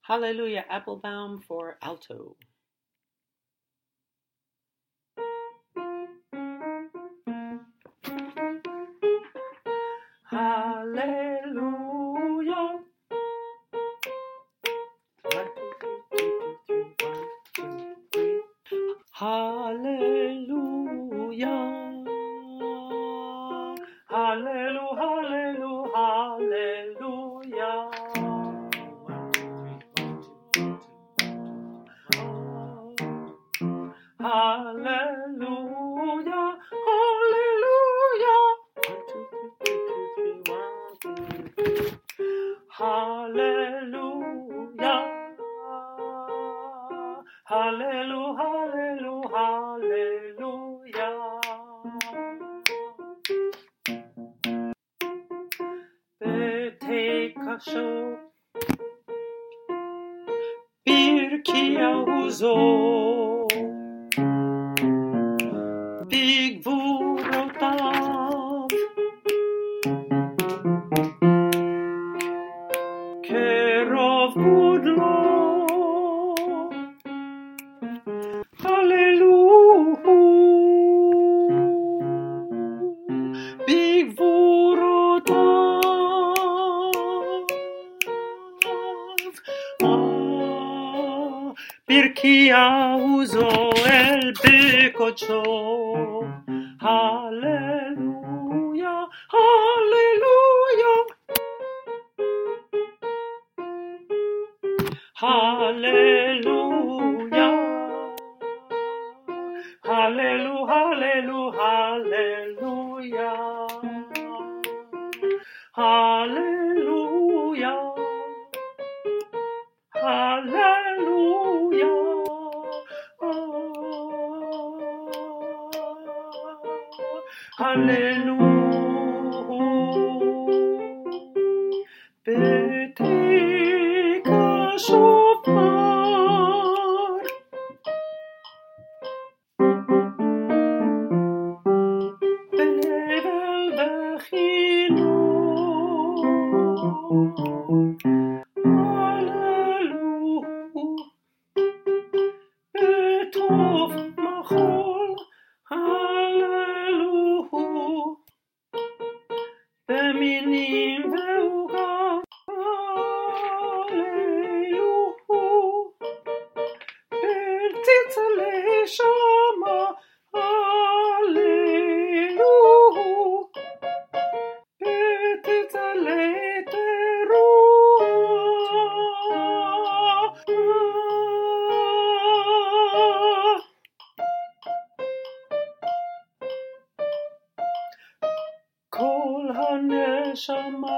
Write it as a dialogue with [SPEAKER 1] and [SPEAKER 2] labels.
[SPEAKER 1] Hallelujah, Applebaum for alto. Hallelujah. 1, 2, 3, 1, 2, 3, 1, 2, 3. Hallelujah. Hallelujah, hallelujah, hallelujah. Hallelujah, hallelujah. 1, 2, 3, 1, 2, 3, 3. Hallelujah. Hallelujah, hallelujah, hallelujah. בתקשו ברכיהו בגבורותיו כרוב גודלו. הללוהו בגבורותיו ברכיהו זועל בקודשו. הללויה, הללויה, הללויה, הללו, הללו, הללויה, הללויה, הללויה. Hallelujah. בתקע שופר בנבל וחינוך. הללויה. בטוב מחול. הללויה. במינים ועוגב. הללויה. בצלצלי שמה. הללויה. בצלצלי תרועה. כל הנשמה